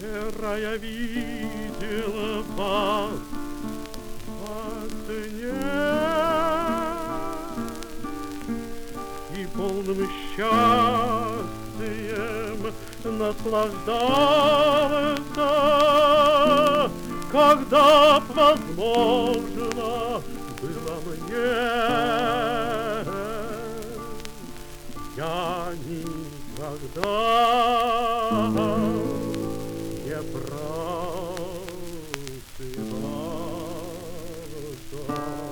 Вчера я видела вас во сне и полным счастьем наслаждался, когда б возможно было мне. Я никогда не просыпался.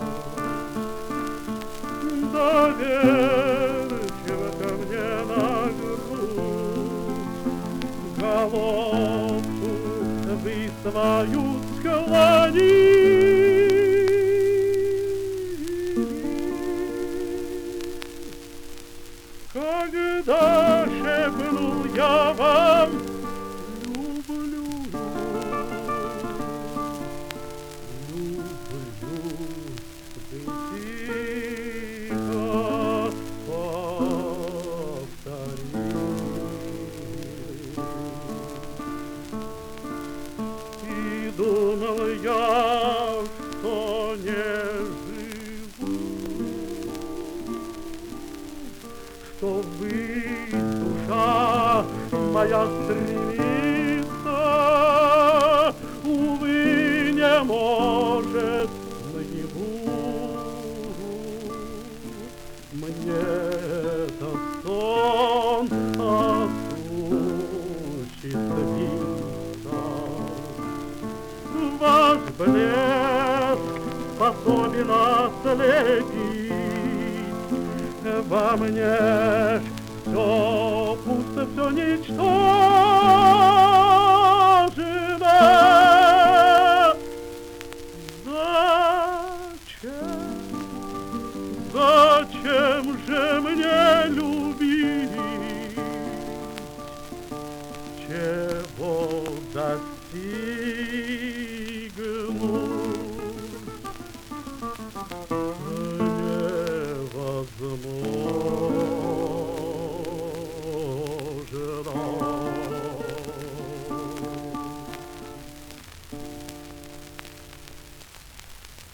Доверчиво ко мне на грудь головку вы свою склонили. Когда шепнул я вам люблю, вы тихо повторили. И думал я, что не живу, что вы, душа моя, стремится, увы, не может наяву мне этот сон осуществиться. Ваш блеск способен ослепить, во мне все пусто, все ничтожно. Зачем же мне любить, чего достиг?